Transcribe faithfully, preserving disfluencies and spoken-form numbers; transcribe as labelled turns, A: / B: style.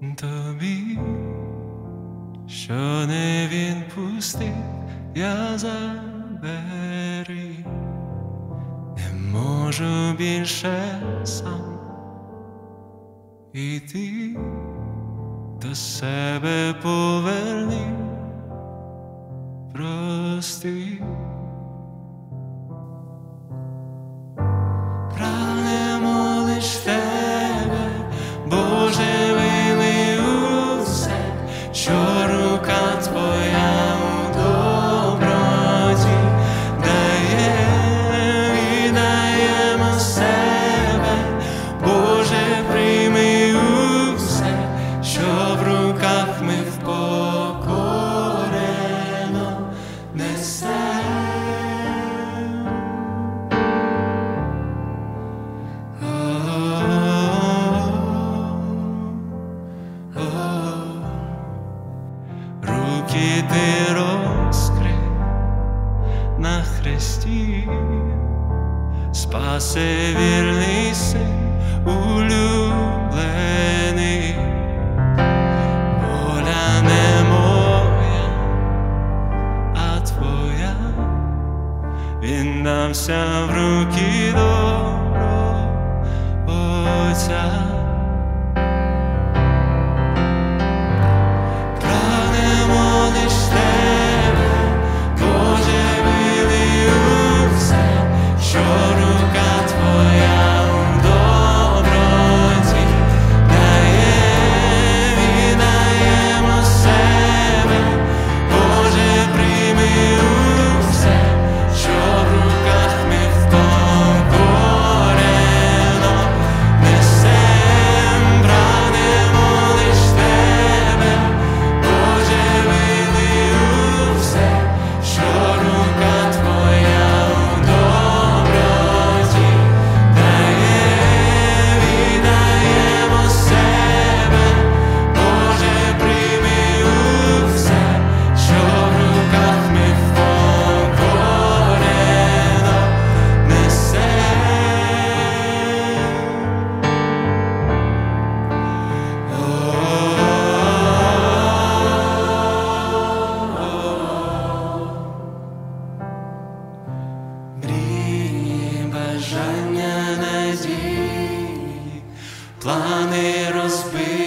A: Він тобі, що не він пустив, я забери, не можу більше сам іти, до себе поверни, прости. Прагнемо лиш тебе, Боже, вили усе, що рука твоя у доброті дає, віддаємо себе, Боже, прийми усе, що в руках ми впокорено несемо. Руки ти розкрив на хресті, спаси вірний син улюблений. Воля не моя, а твоя, він дався в руки доброго Отця. Бажання, надії, плани розбиті.